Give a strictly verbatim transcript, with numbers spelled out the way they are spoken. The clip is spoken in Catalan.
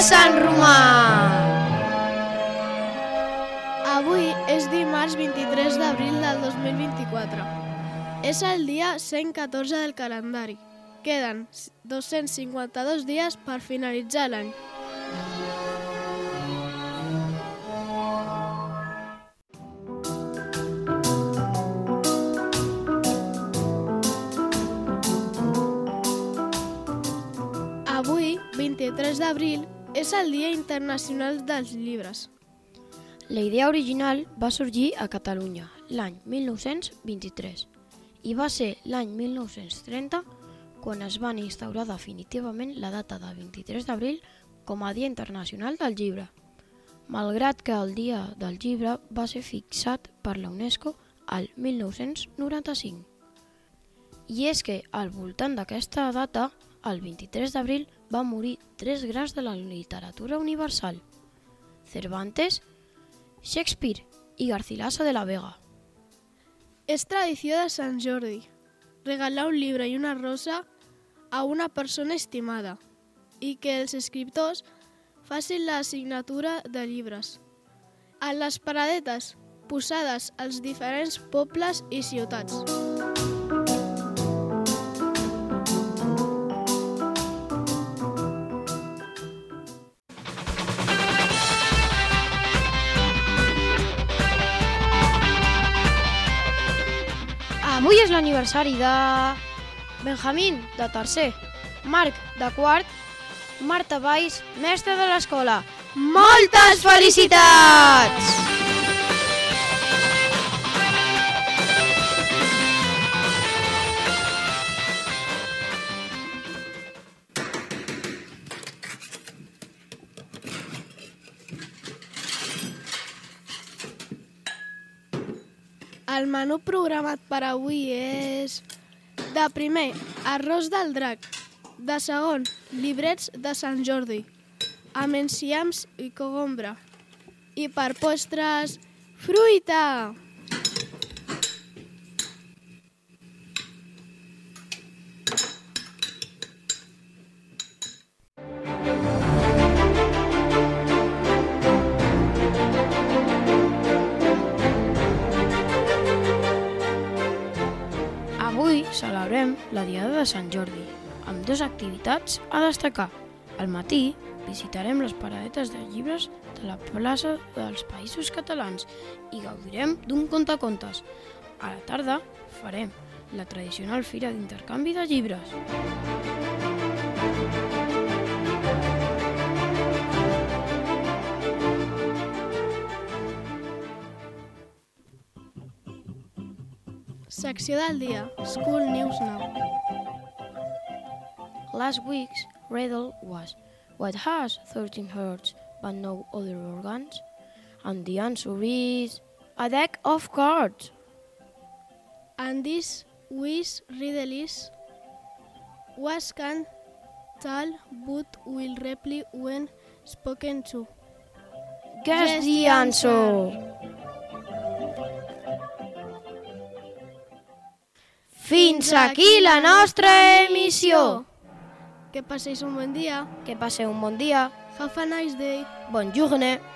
Sant Romà! Avui és dimarts vint-i-tres d'abril del dos mil vint-i-quatre. És el dia cent catorze del calendari. Queden dos-cents cinquanta-dos dies per finalitzar l'any. Avui, vint-i-tres d'abril, és el Dia Internacional dels Llibres. La idea original va sorgir a Catalunya l'any mil nou-cents vint-i-tres i va ser l'any mil nou-cents trenta quan es van instaurar definitivament la data de vint-i-tres d'abril com a Dia Internacional del Llibre, malgrat que el Dia del Llibre va ser fixat per la UNESCO al mil nou-cents noranta-cinc. I és que al voltant d'aquesta data, el vint-i-tres d'abril, van morir tres grans de la literatura universal: Cervantes, Shakespeare i Garcilaso de la Vega. És tradició de Sant Jordi regalar un llibre i una rosa a una persona estimada i que els escriptors facin la signatura de llibres. A les paradetes posades als diferents pobles i ciutats. Avui és l'aniversari de Benjamín, de tercer, Marc, de quart, Marta Valls, mestra de l'escola. Moltes felicitats! El menú programat per avui és: de primer, arròs del drac; de segon, llibrets de Sant Jordi, amb enciams i cogombra; i per postres, fruita! Avui celebrem la Diada de Sant Jordi, amb dues activitats a destacar. Al matí visitarem les paradetes de llibres de la plaça dels Països Catalans i gaudirem d'un contacontes. A la tarda farem la tradicional fira d'intercanvi de llibres. Secció del dia, School News Now. Last week's riddle was, what has thirteen hearts but no other organs? And the answer is a deck of cards. And this week's riddle is: what can tall but will reply when spoken to? Guess the answer. Fins aquí la nostra emissió. Que passéis un bon dia. Que passeu un bon dia. Have a nice day. Bon journée.